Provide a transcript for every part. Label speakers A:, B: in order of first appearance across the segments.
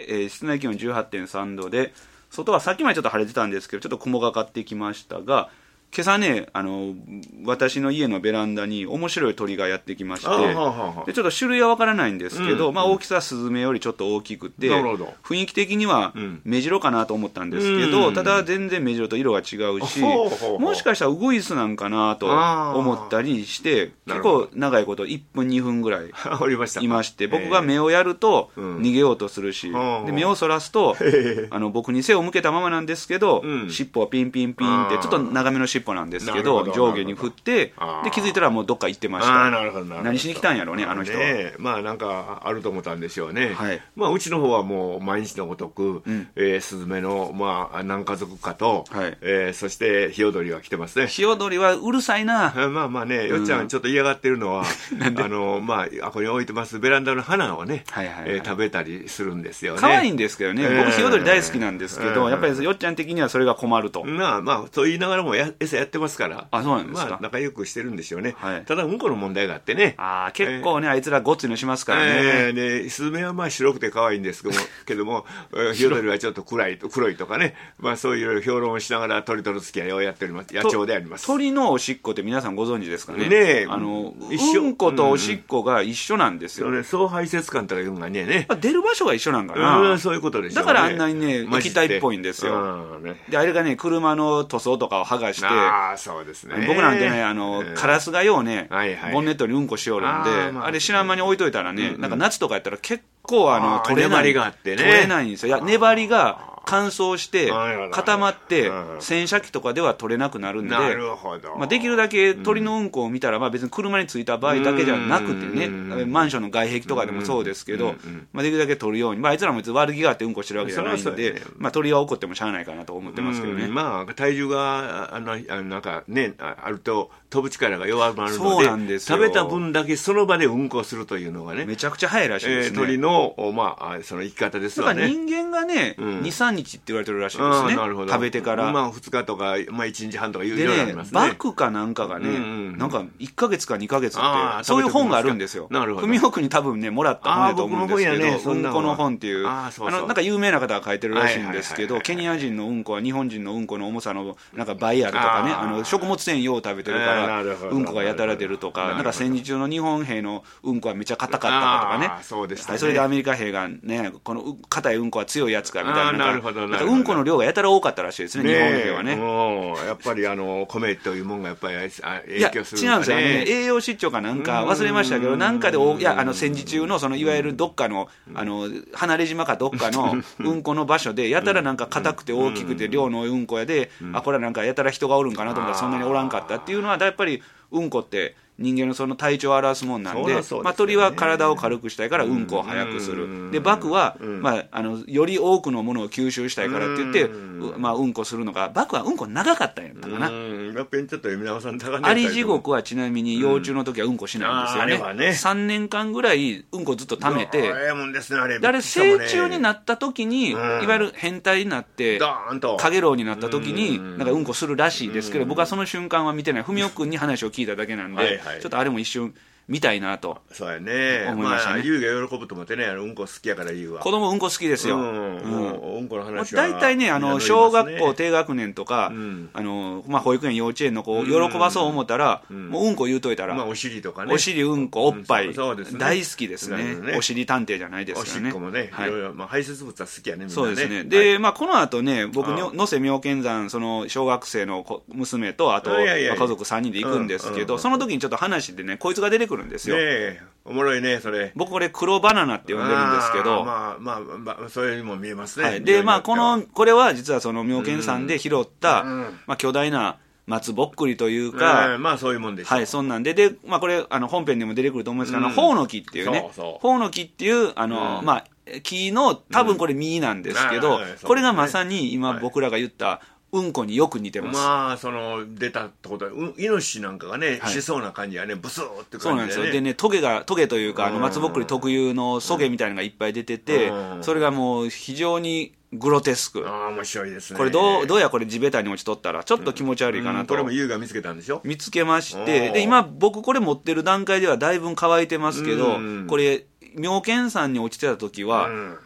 A: 室内気温 18.3 度で、外はさっきまでちょっと晴れてたんですけど、ちょっと雲がかってきましたが、今朝ね、私の家のベランダに面白い鳥がやってきまして、でちょっと種類はわからないんですけど、大きさはスズメよりちょっと大きくて、雰囲気的にはメジロかなと思ったんですけど、ただ全然メジロと色が違うし、もしかしたらウグイスなんかなと思ったりして、結構長いこと1分2分ぐらいいまして、僕が目をやると逃げようとするし、で目をそらすと僕に背を向けたままなんですけど、尻尾はピンピンピンってちょっと長めの尻尾なんですけど、上下に振って、で気づいたらもうどっか行ってました。何しに来たんやろうね、あの人は。
B: まあなんかあると思ったんでしょうね。まあうちの方はもう毎日のごとくスズメのまあ何家族かと、そしてヒヨドリが来てますね。
A: ヒヨドリはうるさいな。
B: まあまあね、よっちゃんちょっと嫌がってるのはまあここに置いてますベランダの花をね食べたりするんですよね。
A: 可愛いんですけどね。僕ヒヨドリ大好きなんですけど、やっぱりよっちゃん的にはそれが困ると。
B: まあと言いながらも餌やってますから、
A: そうなんですか。
B: まあ仲良くしてるんでしょうね。ただうんこの問題があってね。
A: 結構ね、あいつらごっついのしますからね。
B: でスズメはまあ白くて可愛いんですけどもヒヨドリはちょっと黒いとかね、まあそういういろいろ評論をしながら鳥との付き合いをやっております。野鳥であります。
A: 鳥のおしっこって皆さんご存知ですかね。うんことおしっこが一緒なんですよ。
B: 総排泄管とかいうのがね、
A: 出る場所が一緒なんかな。
B: そういうことでしょうね。
A: だからあんなにね液体っぽいんですよ。であれがね車の塗装とかを剥がして、
B: そうですね。
A: 僕なんてねカラスがようねボンネットにうんこしよるんで、あれ知らん間に置いといたらね、なんか夏とかやったら結構取れないんですよ。粘りが乾燥して固まって洗車機とかでは取れなくなるんで、できるだけ鳥のうんこを見たら、別に車に着いた場合だけじゃなくてね、マンションの外壁とかでもそうですけど、できるだけ取るように、あいつらも別に悪気があってうんこしてるわけじゃないんで、鳥は怒ってもしゃあないかなと思ってますけどね。
B: まあ体重がなんかねあると飛ぶ力が弱まるので、食べた分だけその場でうんこするというのがね、
A: めちゃくちゃ早いらしいですね。
B: 鳥のその生き方ですわね。
A: 人間がね23日って言われてるらしいですね。食べてから
B: 2日とか1日半とかいうようになりますね。
A: バクかなんかがね、なんか1ヶ月か2ヶ月ってそういう本があるんですよ。文雄君に多分ねもらった本だと思うんですけど、うんこの本っていうなんか有名な方が書いてるらしいんですけど、ケニア人のうんこは日本人のうんこの重さのなんか倍あるとかね、食物繊維を食べてるからうんこがやたら出るとか、なんか戦時中の日本兵のうんこはめちゃ硬かったかとかね、それでアメリカ兵がねこの硬いうんこは強いやつかみたいな、なんかうんこの量がやたら多かったらしいですね、日本兵はね。
B: やっぱり米というもんがやっぱり影響するんだね。
A: 違うんですよね。栄養失調かなんか忘れましたけど、なんかで戦時中のそのいわゆるどっかの離れ島かどっかのうんこの場所でやたらなんか硬くて大きくて量の多いうんこやで、これはなんかやたら人がおるんかなと思ったらそんなにおらんかったっていうのは、やっぱりうんこって人間のその体調を表すもんなんで、鳥は体を軽くしたいからうんこを早くする。でバクは、より多くのものを吸収したいからって言って、うんこするのが、バクはうんこ長かったんやったかな。アリジゴクはちなみに幼虫の時はうんこしないんですよね。3年間ぐらいうんこずっと溜めて、あれ成虫になった時に、いわゆる変態になってカゲロウになった時になんかうんこするらしいですけど、僕はその瞬間は見てない。文雄君に話を聞いただけなんで、ちょっとあれも一瞬見たいなと
B: そうやね。
A: 思いましたね。
B: 優が喜ぶと思ってね、うんこ好きやから優は。
A: 子供うんこ好きですよ。
B: うんこの話は
A: 大体ね、小学校低学年とか、保育園幼稚園の子喜ばそう思ったら、もううんこ言うといたら、
B: お尻とかね、
A: お尻うんこおっぱい大好きですね。お尻探偵じゃないですからね。
B: おしっこもね、いろいろ排泄物は好きやね、みんなね。
A: そうですね。でこの後ね、僕能勢妙見山その小学生の娘とあと家族3人で行くんですけど、その時にちょっと話でね、こいつが出てくるんですよ。
B: おもろいね、それ。
A: 僕これ黒バナナって呼んでるんですけど、
B: それにも見えますね。
A: でこれは実はその妙見山で拾った巨大な松ぼっくりというか、
B: そういうもんでしょ。
A: はい、そんなんでこれ本編でも出てくると思うんですけど、ホウノキっていうね、ホウノキっていう木の多分これ実なんですけど、これがまさに今僕らが言ったうんこによく似てます。
B: 出たってことはイノシシなんかがね、しそうな感じはね、ブスーって感じでね。
A: そうなんですよ。でね、トゲというか松ぼっくり特有のソゲみたいなのがいっぱい出てて、それがもう非常にグロテスク。
B: 面白いですね。
A: これどうやこれ地べたに落ちとったらちょっと気持ち悪いかなと。
B: これも優が見つけたんでしょ。
A: 見つけまして、で今僕これ持ってる段階ではだいぶ乾いてますけど、これ妙見山に落ちてた時は、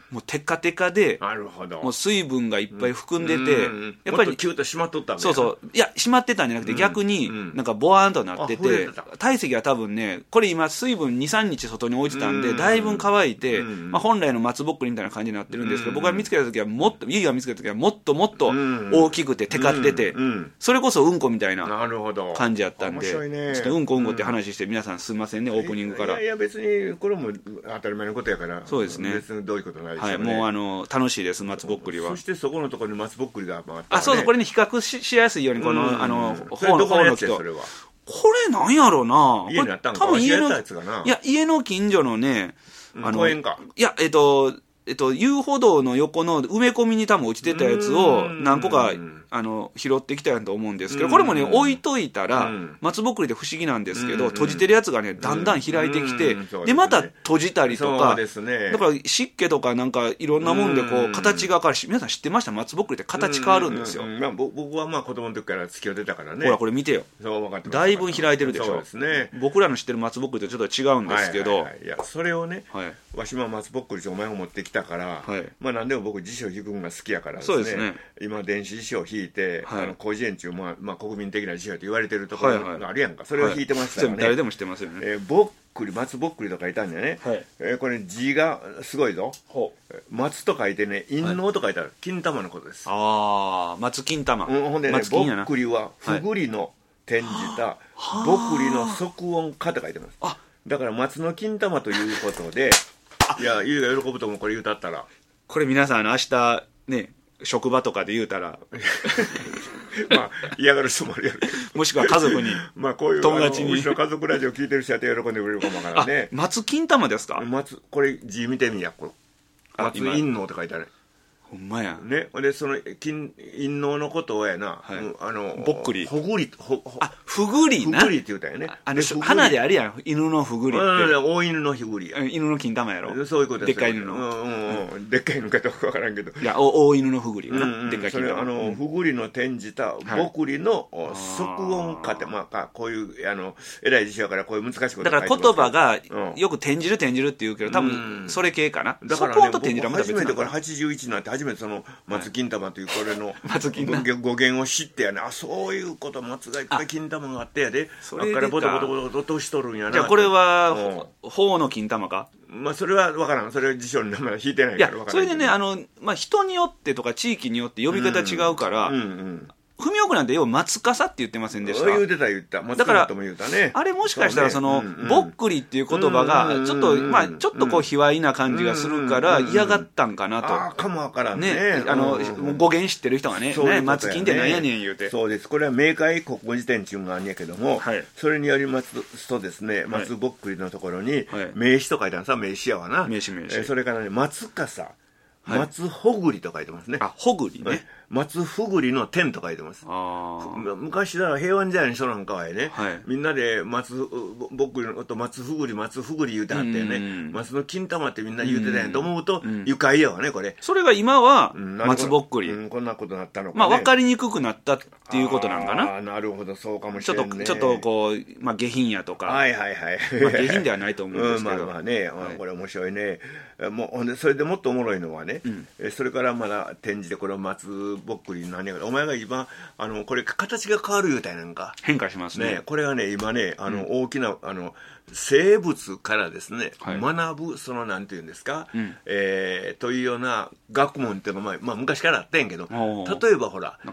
A: もうテカテカで、
B: なるほど、
A: もう水分がいっぱい含んでて、
B: やっぱりキュッと締まっとったんだ。
A: そうそう、いや締まってたんじゃなくて、逆になんかボワーンとなってて、体積は多分ね、これ今水分 2,3 日外に置いてたんで、だいぶ乾いて、本来の松ぼっくりみたいな感じになってるんですけど、僕が見つけた時はもっと、家が見つけた時はもっともっと大きくてテカってて、それこそうんこみたいな感じやったんで、ちょっとうんこって話して、皆さんすいませんね、オープニングから。
B: いや別にこれも当たり前のことやから、
A: そうですね、
B: 別にどういうことないですよね。
A: はい、もう楽しいです、松ぼっくりは。
B: そしてそこのところに松ぼっくりが回って、
A: あ、そうそう、これね、比較 しやすいように、この
B: 方の木と、
A: これなんやろうな、
B: 家にあったんか、多分家の、い
A: や、家の近所のね、
B: 公園か、
A: いや、遊歩道の横の埋め込みに多分落ちてたやつを何個か拾ってきたんと思うんですけど、これもね、置いといたら、松ぼっくりで不思議なんですけど、閉じてるやつがね、だんだん開いてきて、でまた閉じたりとか、だから湿気とかなんかいろんなもんでこう形が変わるし、皆さん知ってました？松ぼっくりって形変わるんですよ。
B: 僕はまあ子供の時から付き合ってたからね。
A: ほらこれ見てよ、だいぶ開いてるでしょ。僕らの知ってる松ぼっくりとちょっと違うんですけど、
B: いやそれをね、わしも松ぼっくりお前を持ってきたから、まあ何でも僕辞書を引くのが好きやからですね、今電子辞書を引いて、広辞苑中、まあ国民的な辞書と言われてるところがあるやんか、それを引いてましたらね、
A: 誰でも知ってますよね。
B: ぼっくり、松ぼっくりと書いたんだよね。これ字がすごいぞ。松と書いてね、陰嚢と書いてある、金玉のことです。
A: ああ、松金玉。
B: ほんでね、ぼっくりはふぐりの転じたぼくりの即音化と書いてます。だから松の金玉ということで、いや、ゆうが喜ぶと思う、これ言うたったら。
A: これ皆さん明日ね、職場とかで言うたら
B: まあ嫌がる人もあるやろ。
A: もしくは家族に、
B: まあこういう友達に、うちの家族ラジオ聞いてる人やって喜んでくれるかもわからんね。
A: 松金玉ですか？
B: これ字見てみや、これ松陰嚢って書いてある。
A: ほんまや
B: ね。でその陰嚢のことをやな、
A: ぼっくり、
B: ほぐり、
A: ふぐりな、
B: ふぐりって言うたよね。
A: 花であるやん、犬のふぐりって。
B: 大犬のふぐりや。
A: 犬の金玉やろ。
B: そういうことです。
A: でっかい犬の。
B: でっかい犬かどうかわからんけど。
A: いや、大犬のふぐりな。でっかい金玉。
B: それふぐりの転じたぼくりの即音化って、まあこういう偉い辞書やからこういう難しいこと書いてます。
A: だから言葉がよく転じるって言うけど、多分それ系かな。
B: だからね、僕初めてこれ81になって初めてその松金玉というこれの語源を知ってやね、あ、そういうこと、松がいっぱい金玉があってやで、あっからボトボトボト落としとるんやな。
A: じゃあこれは頬の金玉か。
B: まあそれは分からん、それは辞書に名前引いてないから分からん。
A: それでね、まあ人によってとか地域によって呼び方違うから、文雄区なんて要は松笠って言ってませんでした？
B: 言ってた松笠とも言うたね。
A: あれもしかしたらそのぼっくりっていう言葉がちょっとまあちょっとこう卑猥な感じがするから嫌がったんかなと。
B: ああかもわからんね。
A: 語源知ってる人がね、松金って何やねん言うて。
B: そうです。これは明海国語辞典っていうのがあるんやけども、それによりますとですね、松ぼっくりのところに名詞と書いてあるさ、名詞やわな。
A: 名詞。
B: それからね、松笠、松ほぐりと書いてますね。
A: あ、ほぐりね。
B: 松ふぐりの天と書いてます。昔だから平安時代の人なんかはね、みんなで松ぼっくりのこと松ふぐり言うてはってね、松の金玉ってみんな言うてたんやと思うと愉快やわね、これ。
A: それが今は松ぼっくり、
B: こんなことになったのかね。
A: まあ分かりにくくなったっていうことなんかな。
B: なるほど、そうかもしれないね。
A: ちょっとこう、まあ下品やとか、まあ下品ではないと思うんですけど、
B: まあね、これ面白いね。もうそれでもっとおもろいのはね、それからまだ展示でこれ松ぼっくり何やから、お前が今これ形が変わる言うたやなんか
A: 変化しますね。
B: これがね今ね大きな生物からですね、学ぶそのなんていうんですか、というような学問っていうのがまあ昔からあったんやけど、例えばほら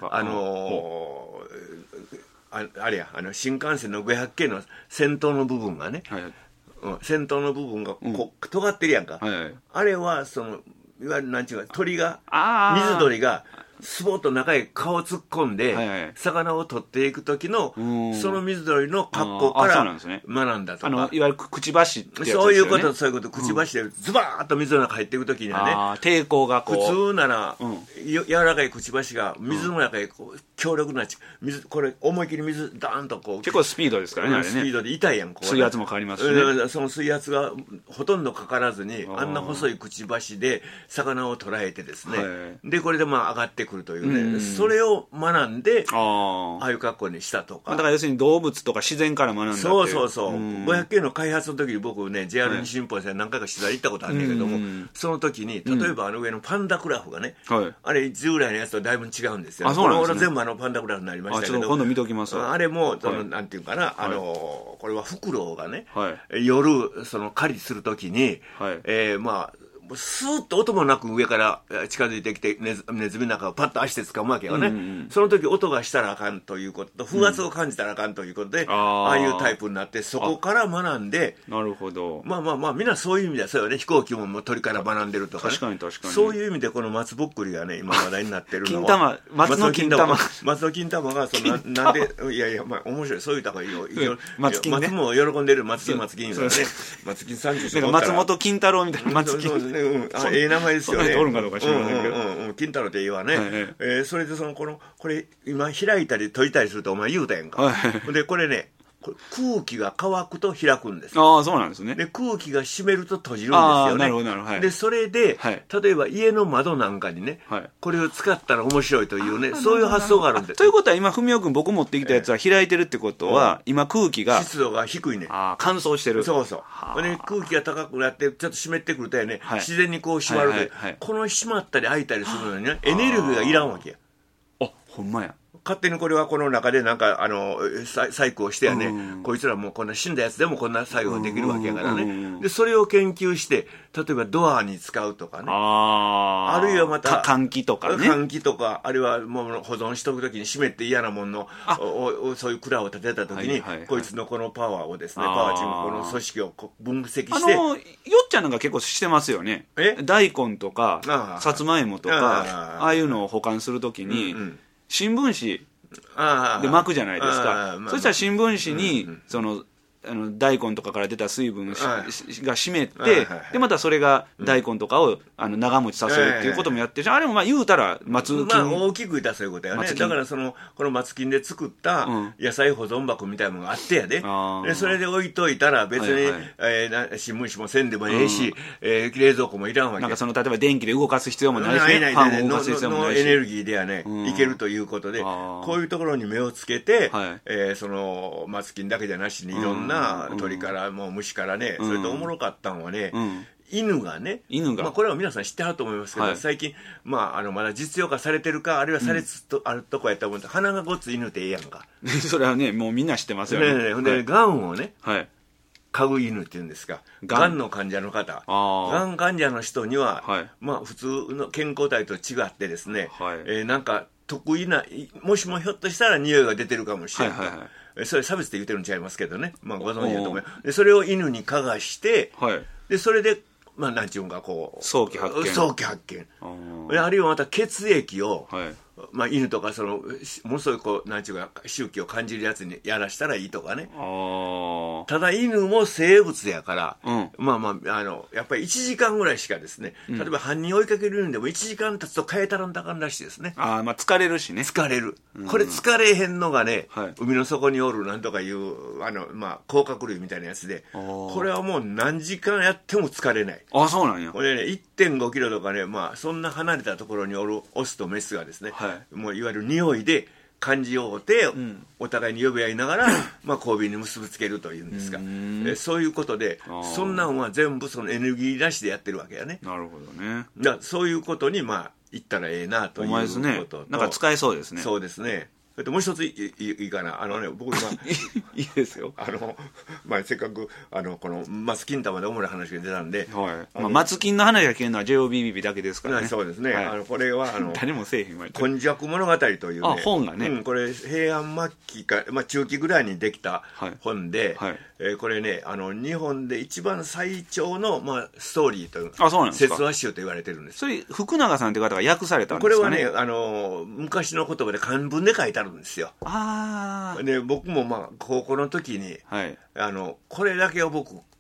B: あれや新幹線の500系の先頭の部分がね、先頭の部分が尖ってるやんか、あれはそのいわゆるなんちゅうか鳥が水鳥がスボッと中へ顔突っ込んで魚を取っていく時のその水鳥の格好から学んだとか、
A: いわゆるくちばしってやつですよね。
B: そういうことくちばしでズバーッと水の中入っていく時にはね、
A: 抵抗がこう
B: 普通なら柔らかいくちばしが水の中へこう強力な水、これ思い切り水ダーンとこう
A: 結構スピードですからね、あれね。
B: スピードで痛いやん、こう、ね、
A: 水圧も変わりますしね。
B: その水圧がほとんどかからずに、あんな細いくちばしで魚を捉えてですね、でこれでまあ上がってくるというね、それを学んでああいう格好にしたとか。
A: だから要するに動物とか自然から学んだっていう。
B: そうそうそう、500系の開発の時に僕ね JR 西日本線何回か取材行ったことあるんだけども、その時に例えばあの上のパンダクラフがね、あれ従来のやつとだいぶ違うんですよ。
A: そうなんですね。
B: 俺全部パンダクラフになりましたけど、
A: 今度見ときます。
B: あれもなんていうかな、これはフクロウがね、夜その狩りする時に、まあスーッと音もなく上から近づいてきてネズミの中をパッと足で掴むわけよね、その時音がしたらあかんということと風圧を感じたらあかんということで、ああいうタイプになって、そこから学んで、
A: なるほど。
B: まあみんなそういう意味ではそうよね。飛行機も鳥から学んでるとか、ね、
A: 確かに
B: そういう意味でこの松ぼっくりがね今話題になってるのは
A: 松の金玉
B: がなんでいやまあ面白い、そういうた方がいいよ。
A: 松金ね、
B: 松も喜んでる松金がね、松金30
A: 松本金太郎みたいな松金、
B: 名前ですよね。
A: おるんかどうか知らないけど、
B: 金太郎っていいわね。それでこれ今開いたり閉じたりするとお前言うたやんか。でこれね、空気が乾くと開くんです。
A: ああ、そうなんですね。
B: で空気が湿ると閉じるんですよね。
A: なるほどなるほど。
B: でそれで、例えば家の窓なんかにね、これを使ったら面白いというね、そういう発想があるんです。
A: ということは今文雄君僕持ってきたやつは開いてるってことは、今空気が
B: 湿度が低いね。
A: 乾燥してる。
B: そうそう。で空気が高くなってちょっと湿ってくるとね、自然にこう閉まるで、この閉まったり開いたりするのにね、エネルギーがいらんわけや。
A: あ、ほんまや。
B: 勝手にこれはこの中でなんか細工をしてやね、こいつらもうこんな死んだやつでもこんな作業ができるわけやからね。でそれを研究して例えばドアに使うとかね、あるいはまた
A: 換気とかね、
B: 換気とか、あるいはもう保存しとくときに湿って嫌なもののそういう蔵を建てたときに、こいつのこのパワーをですね、パワーチームこの組織を分析して、よっ
A: ちゃんなんか結構してますよね。大根とかさつまいもとかああいうのを保管するときに、新聞紙で巻くじゃないですか。そしたら新聞紙にその大根とかから出た水分が湿って、でまたそれが大根とかを長持ちさせるっていうこともやってるし、あれもまあ言うたら松金、
B: 大きく言ったらそういうことやね。だからこの松金で作った野菜保存箱みたいなのがあってやで、それで置いといたら別に新聞紙もせんでもええし、冷蔵庫もいらんわけ。
A: なんか例えば電気で動かす必要もないし、ファンを動かす必要もないし、
B: エネルギーではねいけるということで、こういうところに目をつけて、その松金だけじゃなしにいろんな鳥からもう虫からね、それとおもろかったのはね、犬がね、これは皆さん知ってはると思いますけど、最近まだ実用化されてるか、あるいはされつつあるとこやったら鼻がごっつ犬ってええやんか。
A: それはねもうみんな知ってますよね。
B: でがんをね飼う犬っていうんですか、がんの患者の方、がん患者の人には普通の健康体と違ってですね、なんか得意な、もしもひょっとしたら匂いが出てるかもしれない、それ差別って言ってるんちゃいますけどね、ご存知だと思います。でそれを犬に嗅がして、でそれでなんていうんかこう
A: 早期発見、
B: あるいはまた血液を、犬とかものすごいなんていうか周期を感じるやつにやらしたらいいとかね。ただ犬も生物やから、やっぱり1時間ぐらいしかですね、例えば犯人追いかける犬でも1時間経つと変えたらんだかんらしいですね。
A: 疲れるしね。
B: 疲れる。これ疲れへんのがね、海の底におるなんとかいう甲殻類みたいなやつで、これはもう何時間やっても疲れない。
A: そうなんや。
B: これね 1.5 キロとかね、そんな離れたところにおるオスとメスがですね、もういわゆる匂いで感じようて、お互いに呼び合いながら交尾に結びつけるというんですか、そういうことで、そんなんは全部そのエネルギーなしでやってるわけやね。
A: なるほどね。
B: そういうことに言ったらええなということと、
A: なんか使えそうですね。
B: そうですね。もう一ついいかな、僕今
A: いいですよ。
B: せっかくこの松金玉で主な話が出たんで、
A: 松金の話が聞けるのは JOBBB だけですからね。
B: そうですね。これは
A: 誰もせえへんわ。
B: 今昔物語というね、
A: 本がね、
B: これ平安末期か中期ぐらいにできた本で、これね日本で一番最長のストーリーという説話集と言われてるんです。
A: それ福永さんという方が訳されたんですかね。
B: これはね昔の言葉で漢文で書いてあるんですよ。で僕も高校の時に、これだけを僕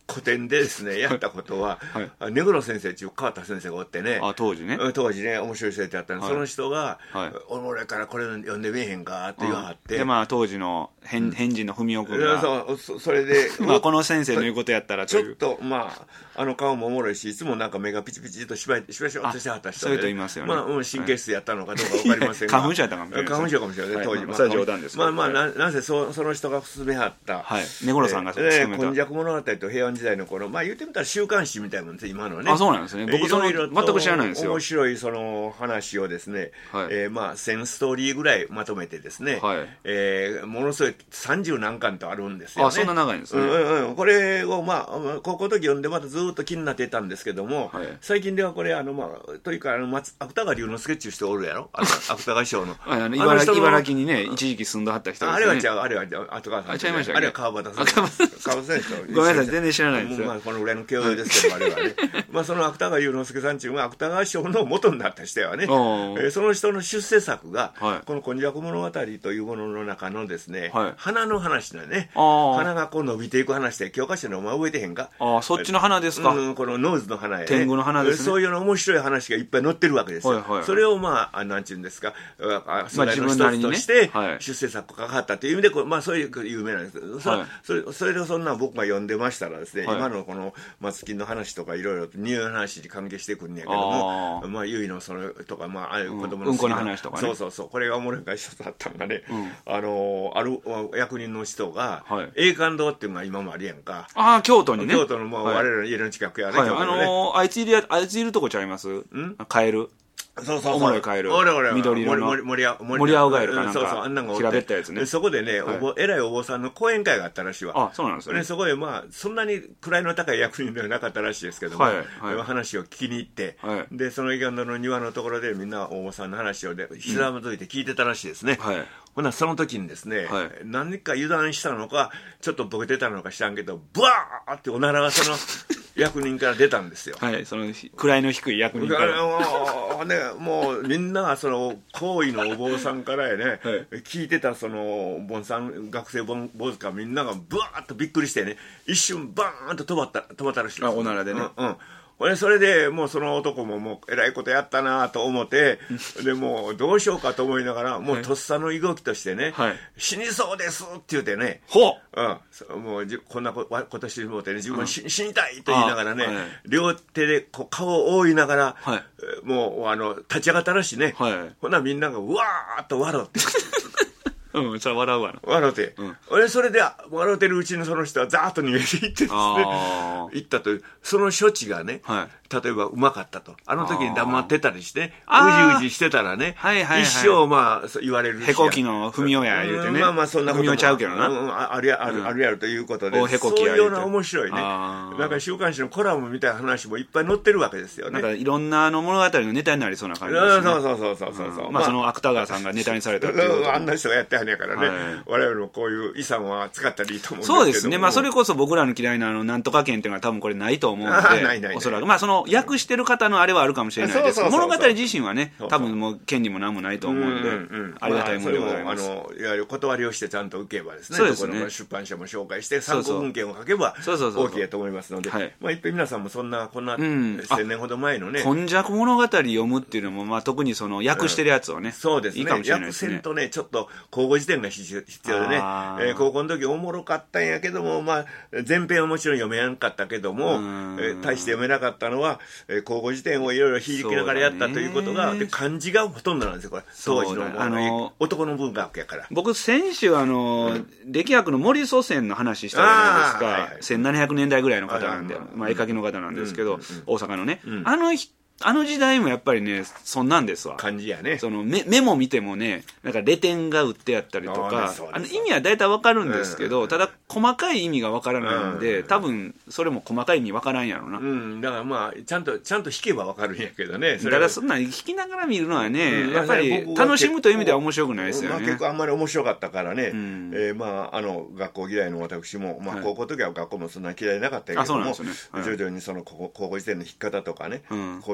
B: 古典でですねやったことは、根黒先生っていう川田先生がおってね、
A: 当時ね
B: 面白い先生やったんで、その人が俺からこれ読んでみえへんかって言わはって、
A: で当時の変人の文雄君が
B: それで
A: この先生の言うことやったら
B: ちょっと顔もおもろいし、いつもなんか目がピチピチとしばしょっとしてはった人で、
A: そういう人いますよね。
B: 神経質やったのかどうか分かりませんが
A: 花粉症やったかもしれない。
B: 花粉症かもしれない当時。
A: それは冗談ですけど、
B: なぜその人が進めはった
A: 根黒さんが進めた
B: 今昔物語と平安時代の頃、言ってみたら週刊誌みたいなもんです今のね。
A: そうなんですね。僕全く知らないんですよ。
B: 面白いその話をですね、1000ストーリーぐらいまとめてですね、ものすごい30何巻とあるんですよね。
A: そんな長いんですね。
B: これを高校の時読んでまたずっと気になってたんですけども、最近ではこれというか芥川龍之介っていう人おるやろ、芥川賞の
A: 茨城にね一時期住んだはった人ですね。
B: あれは後川さん、
A: ちゃいましたっけ。
B: あれは川端さん
A: ごめんなさい、全然知らないですよ。
B: このぐらいの教養ですけどあれはねその芥川龍之介さんっていうのは芥川賞の元になった人はね、その人の出世作が、この「今昔物語」というものの中のですね、花の話だね。花がこう伸びていく話で、教科書の覚えてへんか。
A: そっちの花ですか。
B: このノーズの花やね、
A: 天狗の花ですね。
B: そういうの面白い話がいっぱい載ってるわけですよ。それをなんていうんですか、それの一つとして出世作がかかったという意味でそういう有名なんですけど、それでそんな僕が読んでましたらですね、今のこの松金の話とかいろいろと匂いの話に関係してくるんやけども、結のそれとかああいう子供の
A: うんこの話とかね、
B: そうこれがおもろいから一つあったんがね、ある役人の人が永観堂っていうのが今もあるやんか。
A: 京都にね。
B: 京都の我々の家の近くやね。
A: あいついるとこちゃいます？カエル。おもろいカエル。緑色の森青ガエルかなんか。
B: あんなんがおって。
A: 平べったやつね。
B: そこでね、偉いお坊さんの講演会があったらしいわ。
A: そうなんですね。
B: そこでそんなに位の高い役人ではなかったらしいですけども、話を聞きに行って、で、そのイガンドの庭のところでみんなお坊さんの話をひざまずいて聞いてたらしいですね。ほな、その時にですね、何か油断したのか、ちょっとボケてたのか知らんけど、ブワーっておならがその役人から出たんですよ。
A: その位の低い役人から。
B: もうみんながその行為のお坊さんからやね、聞いてたその学生坊主かみんながブワーッとびっくりしてね、一瞬バーンと止まったらしいです。
A: おならでね。
B: それでもうその男ももうえらいことやったなと思ってでもうどうしようかと思いながらもうとっさの動きとしてね、死にそうですって言うてね、もうこんなことしてもうてね、自分は死にたいと言いながらね、両手でこう顔を覆いながら、もう立ち上がったらしいね。ほなみんながうわーっと笑って
A: それ笑うわな。
B: 笑うて。それで笑うてるうちにその人はザーッと逃げていってですね、行ったという、その処置がね、例えばうまかったと。あの時に黙ってたりして、うじしてたらね、一生言われるし。
A: へこきの踏み親言うてね。
B: そんなことも。
A: 踏みちゃうけどな。
B: あるやるということで、そういうような面白いね。なんか週刊誌のコラムみたいな話もいっぱい載ってるわけですよね。
A: なんかいろんな物語のネタになりそうな感じですね。
B: そう。
A: その芥川さんがネタにされたっていうこと。
B: あんな人がやってはんやからね、我々のこういう遺産は使ったらいいと思うんですけど。
A: そうですね。それこそ僕らの嫌いななんとか権っていうのは多分これないと思うので、おそらくその訳してる方のあれはあるかもしれないです。物語自身はね、多分もう権利も何もないと思うんで、ありがたいものでございます。
B: いわゆる断りをしてちゃんと受けばですね、
A: そうですね。
B: どこの出版社も紹介して参考文献を書けば OK と思いますので、いっぺん皆さんもこんな1000年ほど前のね、
A: 今昔物語読むっていうのも特にその訳してるやつをね、
B: そうですね。
A: いいかもしれないですね。
B: 訳せんとね、ちょっと口語辞典が必要でね、高校の時おもろかったんやけども、前編はもちろん読めなかったけども、大して読めなかったのは口語辞典をいろいろ引きながらやったということが、漢字がほとんどなんですよ、これ。当時の男の文学やから。
A: 僕先週歴学の森祖先の話したじゃないですか。1700年代ぐらいの方なんで、絵描きの方なんですけど、大阪のね、あの時代もやっぱりね、そんなんですわ。
B: 感じやね。
A: そのメモ見てもね、なんかレテンが打ってあったりとか、意味は大体わかるんですけど、ただ細かい意味がわからないんで、多分それも細かい意味わからんやろな。
B: だからちゃんと弾けばわかるんやけどね。
A: だからそんな弾きながら見るのはね、やっぱり楽しむという意味では面白くないですよね。
B: 結構あんまり面白かったからね、学校嫌いの私も、高校の時は学校もそんな嫌いなかったけども、徐々にその高校時点の弾き方とかね、こういう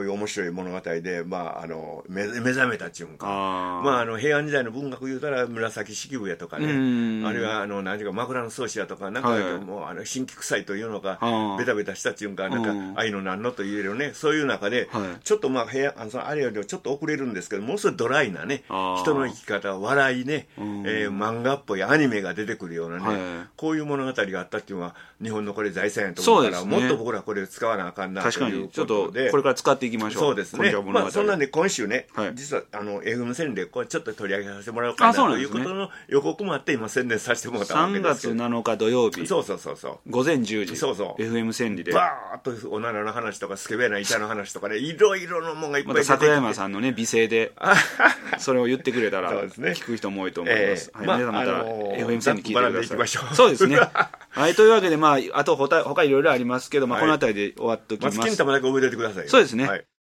B: いう面白い物語で、目覚めたっていうんか、平安時代の文学言うたら紫式部やとかね、あるいは何ていうか枕草子やとか、なんかもう新規臭いというのか、ベタベタしたっていうんか、なんか愛のなんのと言えるね、そういう中で、ちょっとあれよりちょっと遅れるんですけど、ものすごいドライなね、人の生き方、笑いね、漫画っぽいアニメが出てくるようなね、こういう物語があったっていうのは、日本のこれ財産やと思うから、もっと僕らこれ使わなあかんなということで。確かに、ちょっと
A: これから使っていきましょう。
B: そうですね。そんなんで今週ね、実はFM 宣伝これちょっと取り上げさせてもらおうかなということの予告もあって、今宣伝させてもらったわけですけど。
A: 3月7日土曜日。
B: そう。
A: 午前10時。FM 千里で。
B: バーっとおならの話とか、スケベな板の話とかね、いろいろなもんがいっぱい出てきて。
A: また桜山さんのね、美声で、それを言ってくれたら、聞く人も多いと思います。皆さんまた FM 千里聞いてください。そうですね。はい、というわけで、あと他いろいろありますけど、この辺りで終わっときます。
B: マツケン玉だけ覚えておいてくださいよ。
A: そうですね。